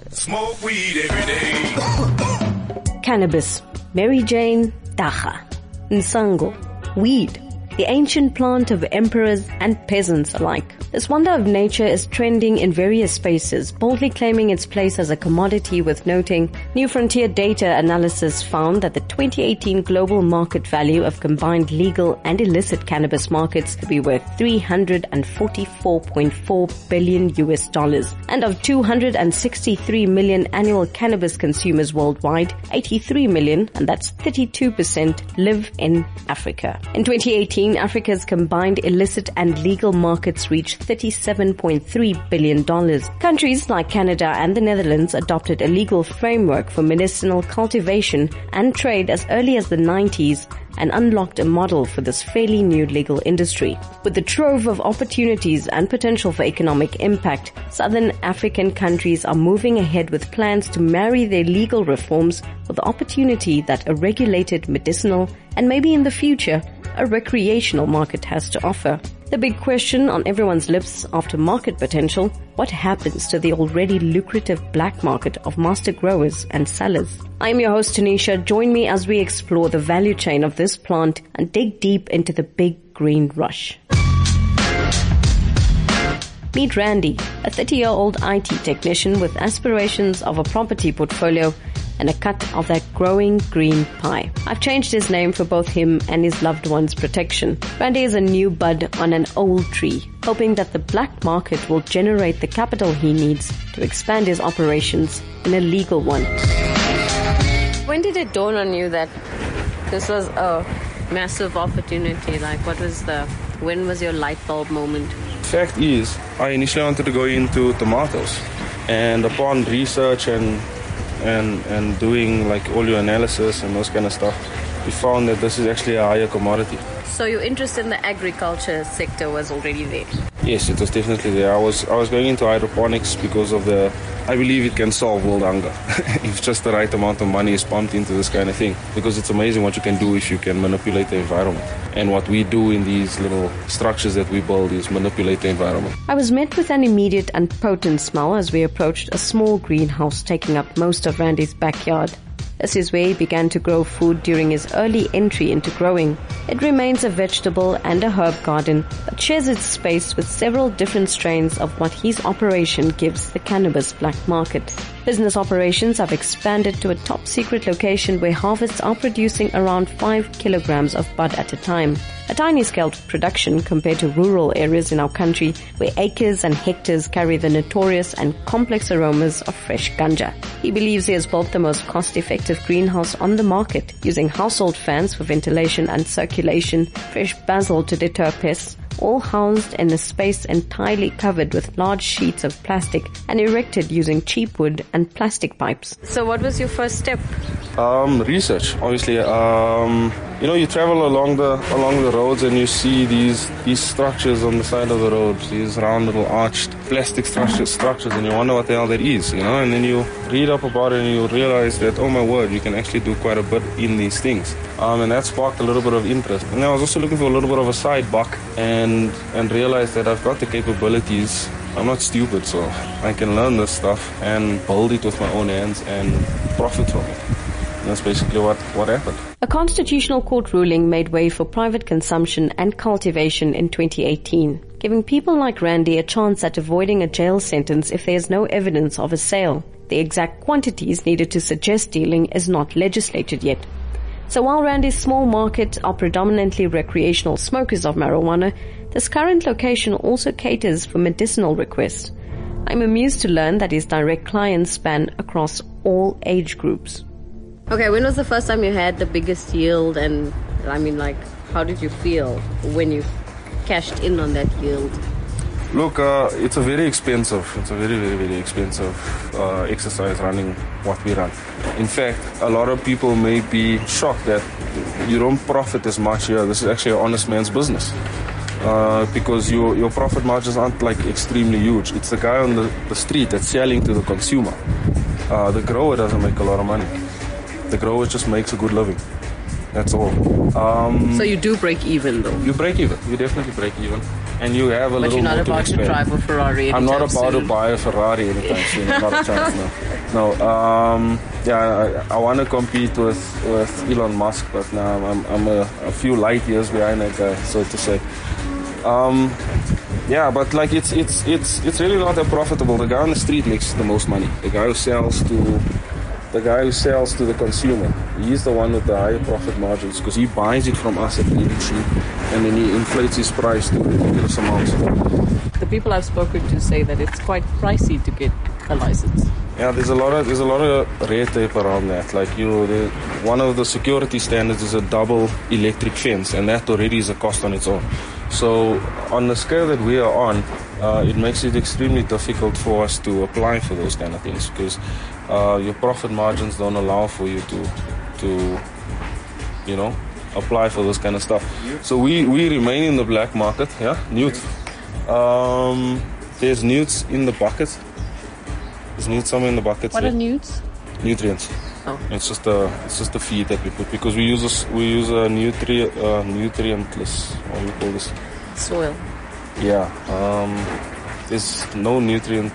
Smoke weed every day. Cannabis, Mary Jane, Dacha, Nsango, weed, the ancient plant of emperors and peasants alike. This wonder of nature is trending in various spaces, boldly claiming its place as a commodity, with noting New Frontier data analysis found that the 2018 global market value of combined legal and illicit cannabis markets to be worth $344.4 billion and of 263 million annual cannabis consumers worldwide, 83 million, and that's 32%, live in Africa. In 2018, Africa's combined illicit and legal markets reached $37.3 billion. Countries like Canada and the Netherlands adopted a legal framework for medicinal cultivation and trade as early as the 90s and unlocked a model for this fairly new legal industry. With the trove of opportunities and potential for economic impact, Southern African countries are moving ahead with plans to marry their legal reforms with the opportunity that a regulated medicinal and maybe in the future a recreational market has to offer. The big question on everyone's lips after market potential: what happens to the already lucrative black market of master growers and sellers? I'm your host Tanisha. Join me as we explore the value chain of this plant and dig deep into the big green rush. Meet Randy, a 30-year-old IT technician with aspirations of a property portfolio and a cut of that growing green pie. I've changed his name for both him and his loved one's protection. Randy is a new bud on an old tree, hoping that the black market will generate the capital he needs to expand his operations in a legal one. When did it dawn on you that this was a massive opportunity? When was your light bulb moment? Fact is, I initially wanted to go into tomatoes, and upon research and doing like all your analysis and those kind of stuff, we found that this is actually a higher commodity. So your interest in the agriculture sector was already there? Yes, it was definitely there. I was going into hydroponics because of I believe it can solve world hunger if just the right amount of money is pumped into this kind of thing, because it's amazing what you can do if you can manipulate the environment. And what we do in these little structures that we build is manipulate the environment. I was met with an immediate and potent smell as we approached a small greenhouse taking up most of Randy's backyard. This is where he began to grow food during his early entry into growing. It remains a vegetable and a herb garden, but shares its space with several different strains of what his operation gives the cannabis black market. Business operations have expanded to a top-secret location where harvests are producing around 5 kilograms of bud at a time. A tiny scale production compared to rural areas in our country where acres and hectares carry the notorious and complex aromas of fresh ganja. He believes he has built the most cost-effective greenhouse on the market, using household fans for ventilation and circulation, fresh basil to deter pests, all housed in a space entirely covered with large sheets of plastic and erected using cheap wood and plastic pipes. So what was your first step? Research, obviously. You travel along the roads and you see these structures on the side of the roads, these round little arched plastic structures, and you wonder what the hell that is, and then you read up about it and you realize that, oh my word, you can actually do quite a bit in these things. And that sparked a little bit of interest. And I was also looking for a little bit of a side buck and realized that I've got the capabilities. I'm not stupid, so I can learn this stuff and build it with my own hands and profit from it. And that's basically what happened. A constitutional court ruling made way for private consumption and cultivation in 2018, giving people like Randy a chance at avoiding a jail sentence if there is no evidence of a sale. The exact quantities needed to suggest dealing is not legislated yet. So while Randy's small market are predominantly recreational smokers of marijuana, this current location also caters for medicinal requests. I'm amused to learn that his direct clients span across all age groups. Okay, when was the first time you had the biggest yield, and how did you feel when you cashed in on that yield? Look, it's a very, very expensive exercise running what we run. In fact, a lot of people may be shocked that you don't profit as much here. This is actually an honest man's business. Because your profit margins aren't extremely huge. It's the guy on the street that's selling to the consumer. The grower doesn't make a lot of money. The grower just makes a good living. That's all. So you do break even, though? You break even. You definitely break even. And you have a little more to expand. But you're not about to drive a Ferrari anytime I'm not about soon. to buy a Ferrari anytime soon. Not a chance, no. I want to compete with Elon Musk, but now I'm a few light years behind that guy, so to say. But like it's really not that profitable. The guy on the street makes the most money. The guy who sells to the consumer, he's the one with the higher profit margins because he buys it from us at really cheap, and then he inflates his price to ridiculous amounts. The people I've spoken to say that it's quite pricey to get a license. Yeah, there's a lot of red tape around that. Like one of the security standards is a double electric fence, and that already is a cost on its own. So on the scale that we are on, it makes it extremely difficult for us to apply for those kind of things because your profit margins don't allow for you to apply for those kind of stuff. So we remain in the black market. Yeah, newt. There's newts in the bucket. There's newts somewhere in the bucket. What are newts? Nutrients. Oh. It's just a feed that we put because we use a nutrientless. What do you call this? Soil. Yeah. There's no nutrient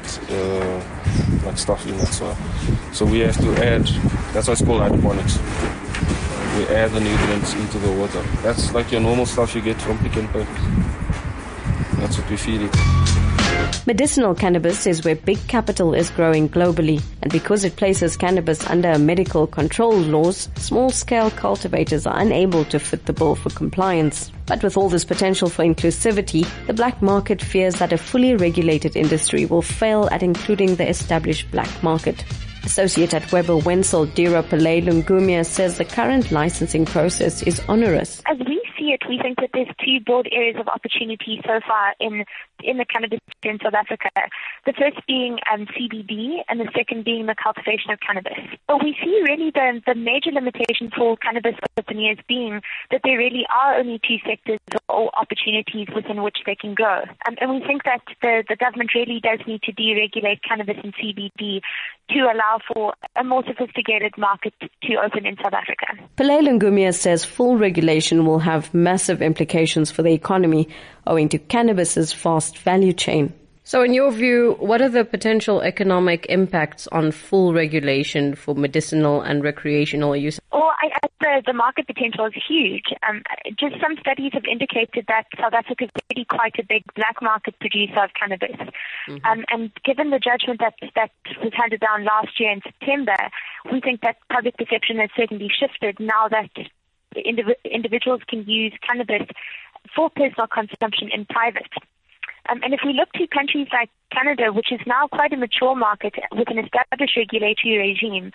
like stuff in that soil, so we have to add. That's why it's called hydroponics. We add the nutrients into the water. That's like your normal stuff you get from Pick n Pay. That's what we feed it. Medicinal cannabis is where big capital is growing globally, and because it places cannabis under medical control laws, small-scale cultivators are unable to fit the bill for compliance. But with all this potential for inclusivity, the black market fears that a fully regulated industry will fail at including the established black market. Associate at Weber Wenzel, Dira Pillay Lungumia, says the current licensing process is onerous. As we see it, we think that there's two broad areas of opportunity so far in the cannabis in South Africa. The first being CBD and the second being the cultivation of cannabis. But we see really the major limitation for cannabis entrepreneurs being that there really are only two sectors or opportunities within which they can go. And we think that the government really does need to deregulate cannabis and CBD to allow for a more sophisticated market to open in South Africa. Pillay Lungumia says full regulation will have massive implications for the economy owing to cannabis's fast value chain. So in your view, what are the potential economic impacts on full regulation for medicinal and recreational use? Well, the market potential is huge. Just some studies have indicated that South Africa is really quite a big black market producer of cannabis. Mm-hmm. And given the judgment that was handed down last year in September, we think that public perception has certainly shifted now that individuals can use cannabis for personal consumption in private. And if we look to countries like Canada, which is now quite a mature market with an established regulatory regime,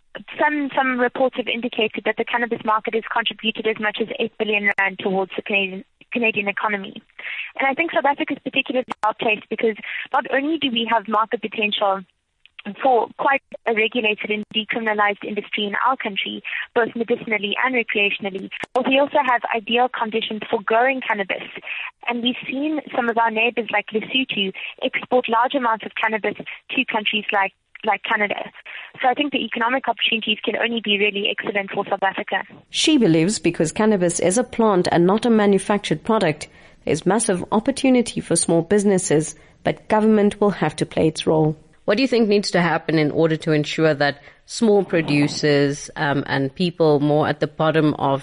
some reports have indicated that the cannabis market has contributed as much as 8 billion rand towards the Canadian economy. And I think South Africa is particularly well placed because not only do we have market potential for quite a regulated and decriminalized industry in our country, both medicinally and recreationally, but we also have ideal conditions for growing cannabis. And we've seen some of our neighbors like Lesotho export large amounts of cannabis to countries like Canada. So I think the economic opportunities can only be really excellent for South Africa. She believes because cannabis is a plant and not a manufactured product, there's massive opportunity for small businesses, but government will have to play its role. What do you think needs to happen in order to ensure that small producers and people more at the bottom of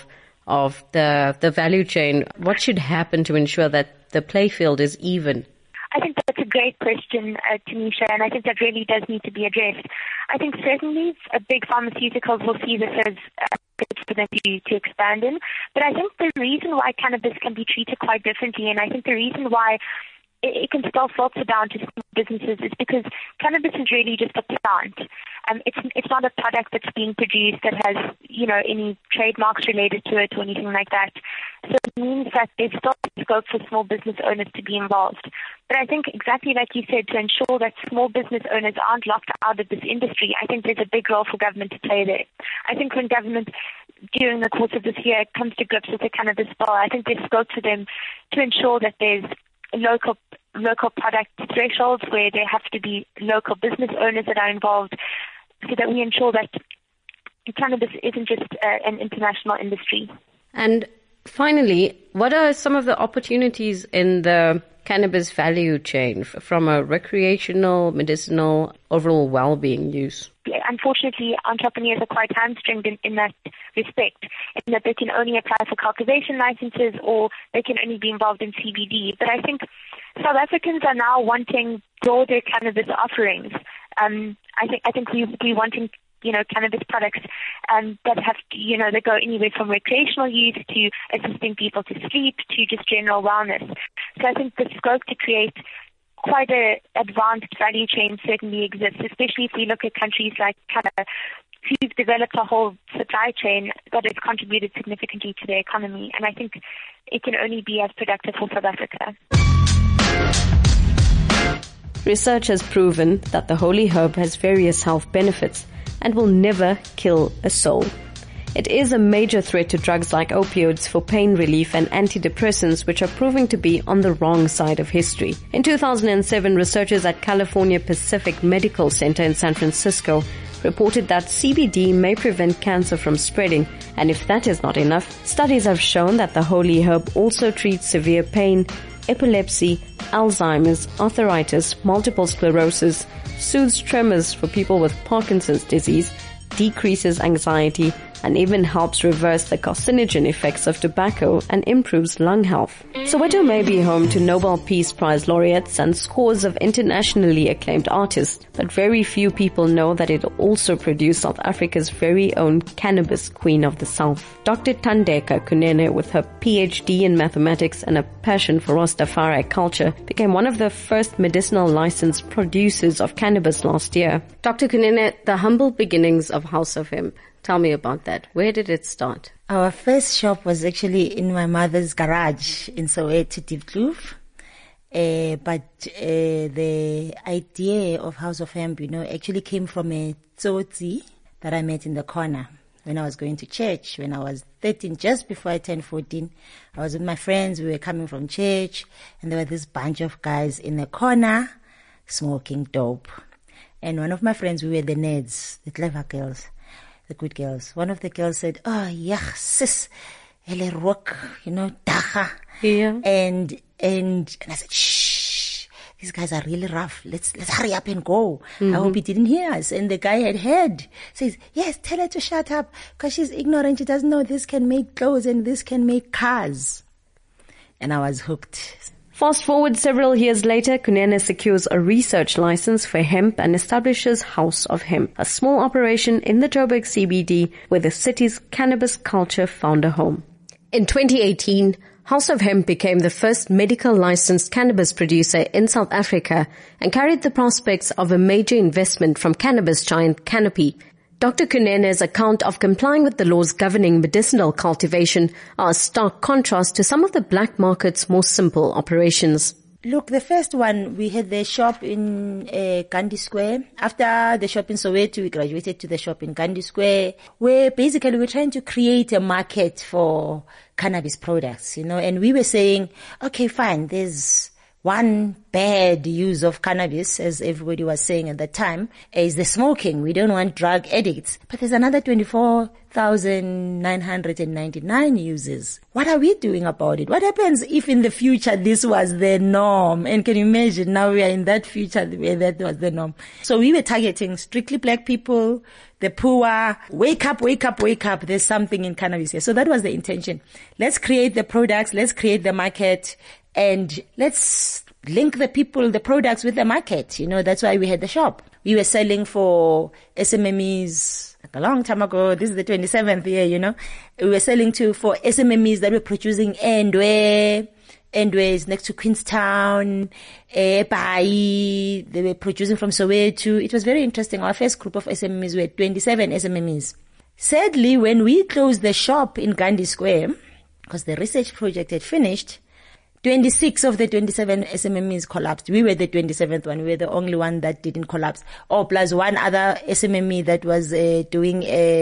the value chain, what should happen to ensure that the playfield is even? I think that's a great question, Tanisha, and I think that really does need to be addressed. I think certainly big pharmaceuticals will see this as good for them to expand in, but I think the reason why cannabis can be treated quite differently, and I think the reason why it can still filter down to small businesses is because cannabis is really just a plant. It's not a product that's being produced that has, any trademarks related to it or anything like that. So it means that there's still scope for small business owners to be involved. But I think exactly like you said, to ensure that small business owners aren't locked out of this industry, I think there's a big role for government to play there. I think when government, during the course of this year, comes to grips with the cannabis bill, I think there's scope for them to ensure that there's local product thresholds where there have to be local business owners that are involved, so that we ensure that cannabis isn't just an international industry. And finally, what are some of the opportunities in the cannabis value chain from a recreational, medicinal, overall well-being use? Unfortunately, entrepreneurs are quite hamstringed in that respect, in that they can only apply for cultivation licenses or they can only be involved in CBD. But I think South Africans are now wanting broader cannabis offerings. I think we wanting cannabis products that have, they go anywhere from recreational use to assisting people to sleep to just general wellness. So I think the scope to create quite an advanced value chain certainly exists, especially if we look at countries like Canada, who've developed a whole supply chain that has contributed significantly to their economy. And I think it can only be as productive for South Africa. Research has proven that the holy herb has various health benefits and will never kill a soul. It is a major threat to drugs like opioids for pain relief and antidepressants, which are proving to be on the wrong side of history. In 2007, researchers at California Pacific Medical Center in San Francisco reported that CBD may prevent cancer from spreading, and if that is not enough, studies have shown that the holy herb also treats severe pain, epilepsy, Alzheimer's, arthritis, multiple sclerosis, soothes tremors for people with Parkinson's disease, decreases anxiety, and even helps reverse the carcinogen effects of tobacco and improves lung health. Soweto may be home to Nobel Peace Prize laureates and scores of internationally acclaimed artists, but very few people know that it also produced South Africa's very own cannabis queen of the South. Dr. Thandeka Kunene, with her PhD in mathematics and a passion for Rastafari culture, became one of the first medicinal licensed producers of cannabis last year. Dr. Kunene, the humble beginnings of House of Hemp. Tell me about that. Where did it start? Our first shop was actually in my mother's garage in Soweto, Diepkloof. But the idea of House of Hemp, actually came from a tsotsi that I met in the corner when I was going to church. When I was 13, just before I turned 14, I was with my friends. We were coming from church, and there were this bunch of guys in the corner smoking dope. And one of my friends, we were the nerds, the clever girls, the good girls. One of the girls said, "Oh, yeah, sis, hele rook, dacha." Yeah. And I said, "Shh, these guys are really rough. Let's hurry up and go." I hope he didn't hear us. And the guy had heard. Says, "Yes, tell her to shut up, because she's ignorant. She doesn't know this can make clothes and this can make cars." And I was hooked. Fast forward several years later, Kunene secures a research license for hemp and establishes House of Hemp, a small operation in the Joburg CBD where the city's cannabis culture found a home. In 2018, House of Hemp became the first medical licensed cannabis producer in South Africa and carried the prospects of a major investment from cannabis giant Canopy. Dr. Kunene's account of complying with the laws governing medicinal cultivation are a stark contrast to some of the black market's more simple operations. Look, the first one, we had the shop in Gandhi Square. After the shop in Soweto, we graduated to the shop in Gandhi Square, where basically we're trying to create a market for cannabis products, and we were saying, okay, fine, there's one bad use of cannabis, as everybody was saying at the time, is the smoking. We don't want drug addicts. But there's another 24,999 uses. What are we doing about it? What happens if in the future this was the norm? And can you imagine now we are in that future where that was the norm? So we were targeting strictly black people, the poor. Wake up, wake up, wake up. There's something in cannabis here. So that was the intention. Let's create the products. Let's create the market. And let's link the people, the products with the market. That's why we had the shop. We were selling for SMMEs like a long time ago. This is the 27th year, We were selling for SMMEs that were producing Endway. Endway is next to Queenstown, Bai. They were producing from Soweto. It was very interesting. Our first group of SMMEs were 27 SMMEs. Sadly, when we closed the shop in Gandhi Square, because the research project had finished, 26 of the 27 SMMEs collapsed. We were the 27th one. We were the only one that didn't collapse. Oh, plus one other SMME that was doing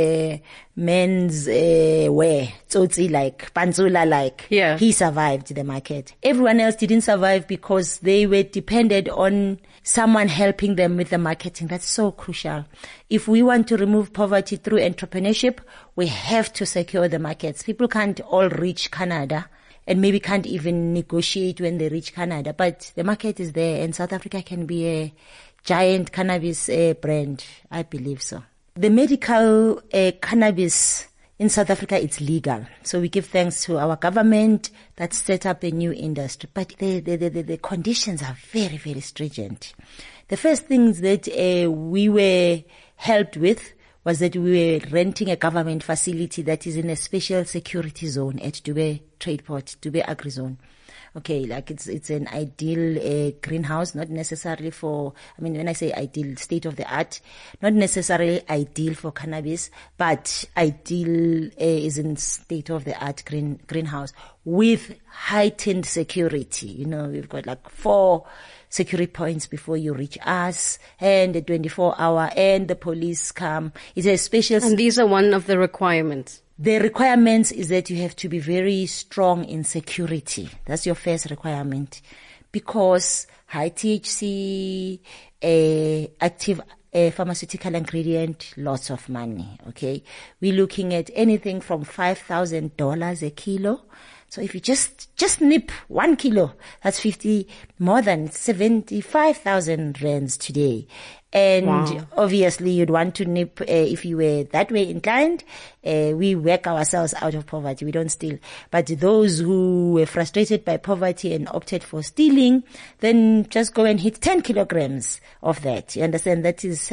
men's wear, tsotsi like, panzula like. Yeah. He survived the market. Everyone else didn't survive because they were dependent on someone helping them with the marketing. That's so crucial. If we want to remove poverty through entrepreneurship, we have to secure the markets. People can't all reach Canada and maybe can't even negotiate when they reach Canada, but the market is there and South Africa can be a giant cannabis brand. I believe so. The medical cannabis in South Africa, it's legal. So we give thanks to our government that set up a new industry. But the conditions are very, very stringent. The first things that we were helped with was that we were renting a government facility that is in a special security zone at Dube Tradeport, Dube Agri Zone. Okay, like it's an ideal greenhouse, not necessarily for, I mean, when I say ideal, state of the art, not necessarily ideal for cannabis, but ideal is in state of the art greenhouse with heightened security. You know, we've got like 4 security points before you reach us, and the 24-hour, and the police come. It's a special. And these are one of the requirements. The requirements is that you have to be very strong in security. That's your first requirement. Because high THC, active pharmaceutical ingredient, lots of money, okay? We're looking at anything from $5,000 a kilo. So if you just nip 1 kilo, that's more than 75,000 rands today. And obviously you'd want to nip, if you were that way inclined, we work ourselves out of poverty. We don't steal. But those who were frustrated by poverty and opted for stealing, then just go and hit 10 kilograms of that. You understand? That is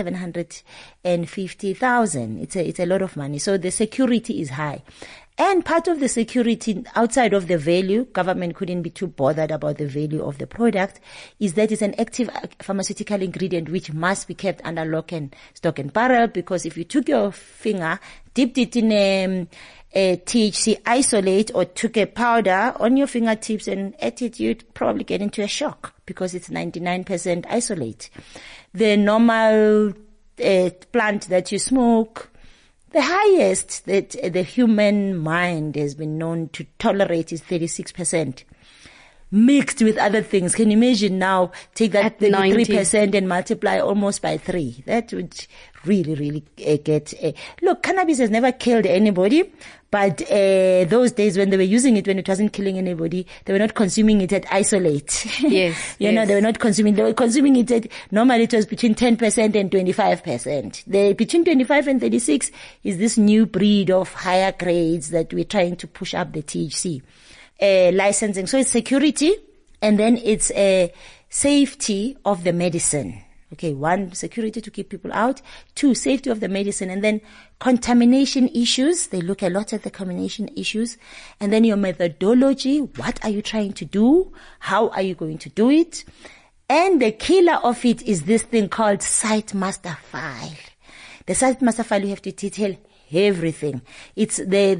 750,000. It's a lot of money. So the security is high. And part of the security outside of the value, government couldn't be too bothered about the value of the product, is that it's an active pharmaceutical ingredient which must be kept under lock and stock and barrel, because if you took your finger, dipped it in a THC isolate or took a powder on your fingertips and ate it, you'd probably get into a shock because it's 99% isolate. The normal plant that you smoke, the highest that the human mind has been known to tolerate is 36%. Mixed with other things. Can you imagine now, take that 33% and multiply almost by 3. That would really get... Look, cannabis has never killed anybody, but those days when they were using it, when it wasn't killing anybody, they were not consuming it at isolate. Yes. You know, they were consuming it at... Normally it was between 10% and 25%. Between 25 and 36 is this new breed of higher grades that we're trying to push up the THC. Licensing. So it's security, and then it's safety of the medicine. Okay, 1, security to keep people out. 2, safety of the medicine. And then contamination issues. They look a lot at the contamination issues. And then your methodology. What are you trying to do? How are you going to do it? And the killer of it is this thing called site master file. The site master file, you have to detail everything. It's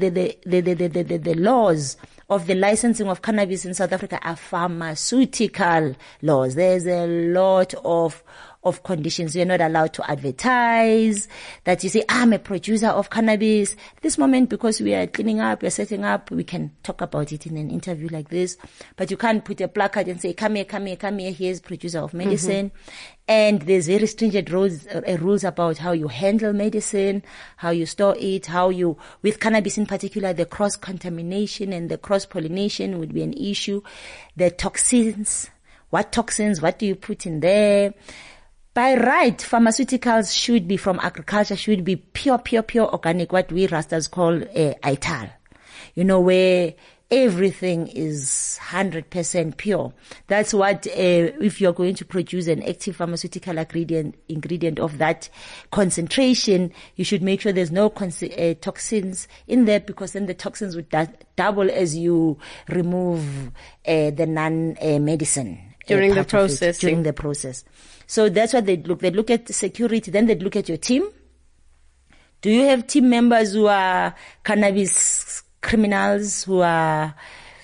the laws of the licensing of cannabis in South Africa are pharmaceutical laws. There's a lot of conditions. You're not allowed to advertise that you say, I'm a producer of cannabis. At this moment, because we are cleaning up, we're setting up, we can talk about it in an interview like this. But you can't put a placard and say, come here, here's producer of medicine. And there's very stringent rules about how you handle medicine, how you store it, with cannabis in particular, the cross-contamination and the cross-pollination would be an issue. The toxins, what do you put in there? By right, pharmaceuticals should be from agriculture, should be pure organic, what we Rastas call ITAL. You know, where everything is 100% pure. That's what, if you're going to produce an active pharmaceutical ingredient of that concentration, you should make sure there's no toxins in there, because then the toxins would double as you remove the non-medicine. During the process. During the process. So that's what they look. They look at the security, then they look at your team. Do you have team members who are cannabis criminals, who are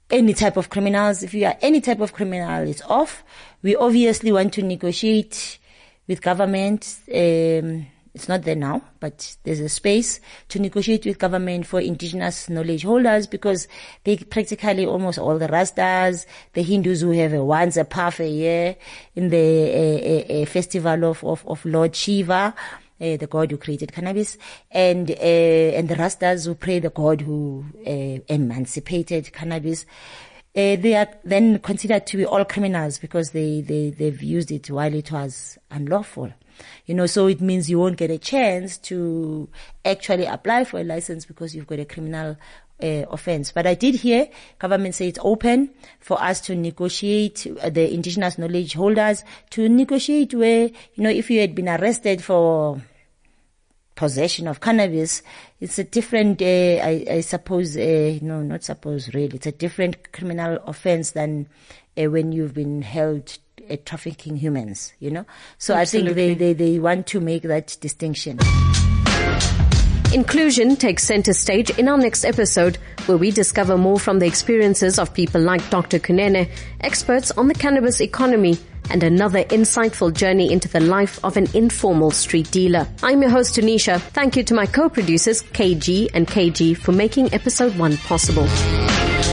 any type of criminals. If you are any type of criminal, it's off. We obviously want to negotiate with government. It's not there now, but there's a space to negotiate with government for indigenous knowledge holders, because they practically almost all the Rastas, the Hindus who have once a puff a year in the festival of Lord Shiva, the god who created cannabis, and the Rastas who pray the god who emancipated cannabis. They are then considered to be all criminals because they've used it while it was unlawful. So it means you won't get a chance to actually apply for a license because you've got a criminal offense. But I did hear government say it's open for us to negotiate, the indigenous knowledge holders to negotiate where, if you had been arrested for possession of cannabis, it's a different, I suppose, no, not suppose really, it's a different criminal offense than when you've been held trafficking humans, So Absolutely. I think they want to make that distinction. Inclusion takes center stage in our next episode, where we discover more from the experiences of people like Dr. Kunene, experts on the cannabis economy, and another insightful journey into the life of an informal street dealer. I'm your host, Tanisha. Thank you to my co-producers, KG and KG, for making episode 1 possible.